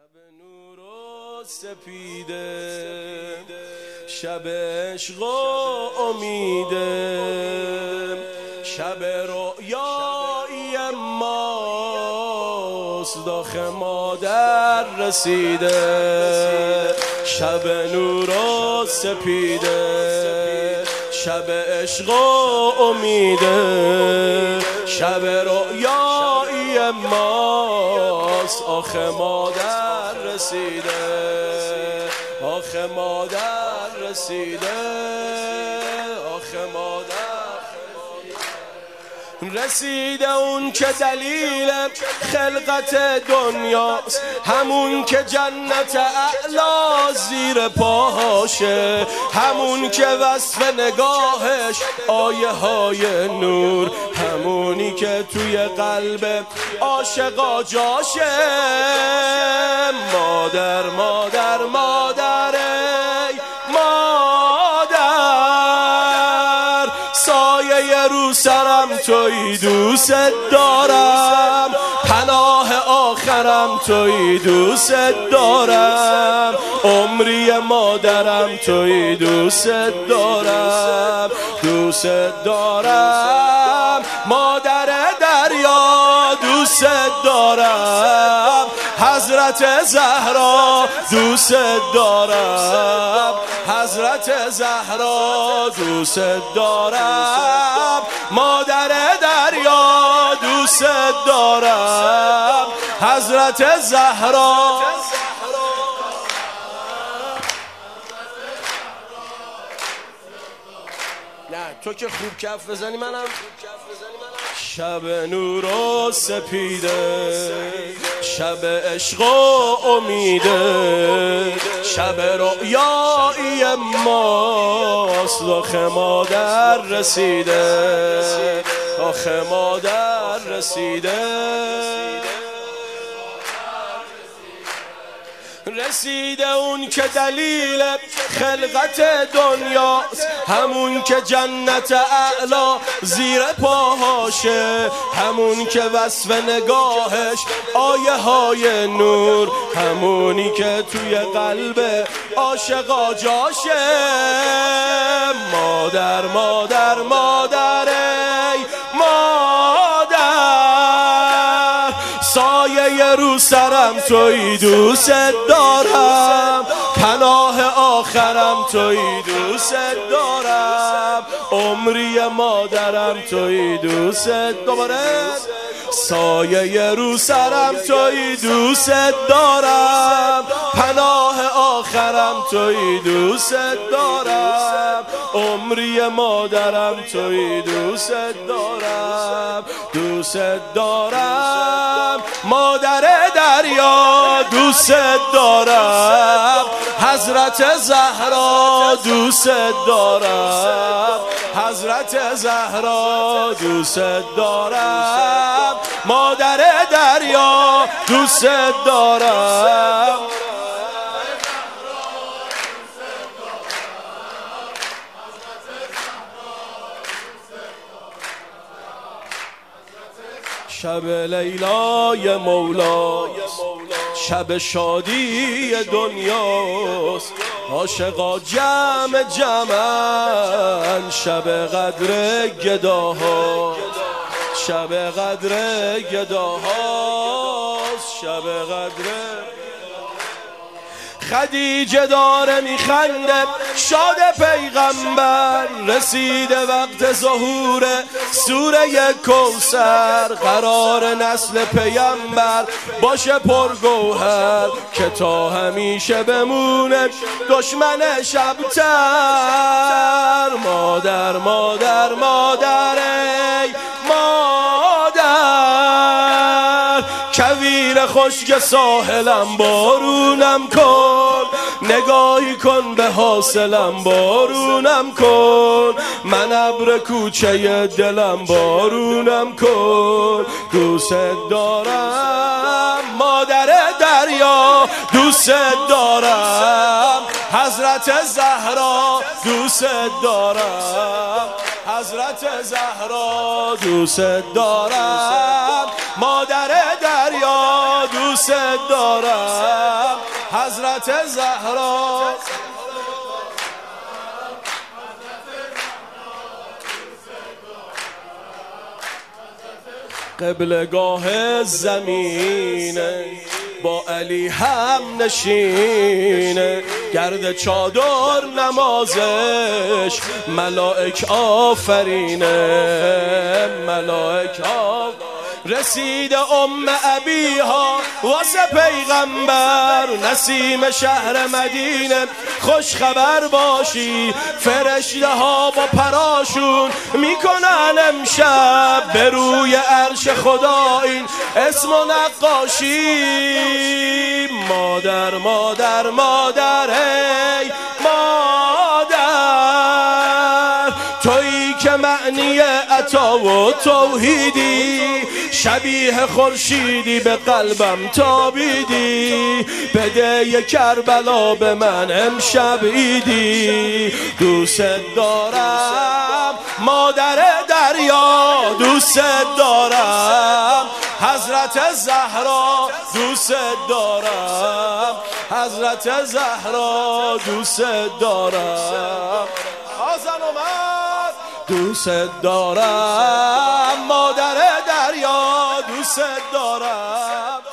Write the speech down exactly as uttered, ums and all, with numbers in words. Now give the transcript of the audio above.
شب نور و سپیده، شب عشق و امیده، شب رؤیایی ماست داخل مادر رسیده. شب نور و سپیده، شب عشق و امیده، شب رؤیایی ماست آخه مادر رسیده، آخه مادر رسیده، آخه مادر رسیده. اون که دلیل خلقت دنیاست، همون که جنت اعلا زیر پاهاشه، همون که وصف نگاهش آیه های نور، همونی که توی قلب عاشقا جاشه. مادر مادر مادر ای مادر، سایه رو سرم توی دوست دارم، پناه آخرم توی دوست دارم، عمری مادرم توی دوست دارم، دوست دارم. مادر دریا دوست دارم، حضرت زهرا دوست دارم، حضرت زهرا دوست دارم. مادر دریا دوست دارم، حضرت زهرا. نه تو که خوب کف بزنی منم. شب نور و سپیده، شب عشق و امیده، شب رؤیایی ماست آخه مادر رسیده، آخه مادر رسیده. رسیده اون که دلیل خلقت دنیاست، همون که جنت اعلا زیر پاهاشه، همون که وصف نگاهش آیه های نور، همونی که توی قلب عاشقا جاشه. مادر مادر مادر ای مادر، سایه رو سرم توی دوست دارم، پناه آخرم توی دوست دارم، عمری مادرم توی دوست. دوباره سایه رو سرم توی دوست دارم، پناه آخرم توی دوست دارم، عمری مادرم توی دوست دارم، دوست دارم. مادر دریا دوست دارم، حضرت زهرا دوست دارم، حضرت زهرا دوست دارم. مادر دریا دوست دارم. شب لیلای مولاست، شب شادی دنیاست، عاشقا جمع جمعن، شب قدر گداها، شب قدر گداهاست، شب قدر. خدیجه داره میخنده شاد پیغمبر، رسیده وقت ظهور سوره کوثر، قرار نسل پیغمبر باشه پرگوهر، که تا همیشه بمونه دشمن شبتر. مادر مادر مادر ای مادر، کویر خشک ساحلم بارونم کن، نگاهی کن به حاصلم بارونم کن، من ابر کوچه دلم بارونم کن، دوست دارم. مادر دریا دوست دارم، حضرت زهرا دوست دارم، حضرت زهرا دوست دارم. مادر دریا دوست دارم. حضرت زهرا قبلگاه زمینه با علی هم نشینه گرد چادر نمازش ملائک آفرینه ملائک آفرینه رسید ام ابیها واسه پیغمبر نسیم شهر مدینه خوش خبر باشی فرشته ها با پراشون میکنن امشب به روی عرش خدا این اسم و نقاشی مادر مادر مادر ای مادر تویی که معنی عطا و توحیدی شبیه خورشیدی به قلبم تابیدی بده ی کربلا به من امشب ایدی دوست دارم مادر دریا دوست دارم حضرت زهرا دوست دارم حضرت زهرا دوست دارم آذان اومد دوست دارم مادر دریا دوست دارم